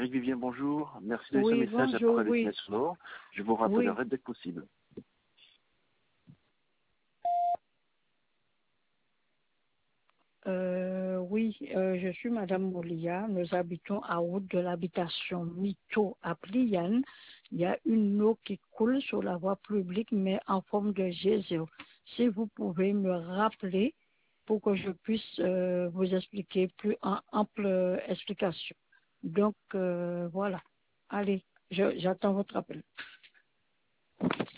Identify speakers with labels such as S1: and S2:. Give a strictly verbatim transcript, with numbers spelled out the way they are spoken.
S1: Eric Vivien, bonjour. Merci de laisser
S2: Oui,
S1: un message
S2: bonjour,
S1: après le
S2: oui.
S1: signal sonore. Je vous
S2: Oui.
S1: rappellerai dès que possible.
S2: Euh, oui, euh, je suis Madame Molia. Nous habitons à route de l'habitation Mito à Pliane. Il y a une eau qui coule sur la voie publique, mais en forme de geyser. Si vous pouvez me rappeler pour que je puisse euh, vous expliquer plus en ample euh, explication. Donc, euh, voilà. Allez, je- j'attends votre appel.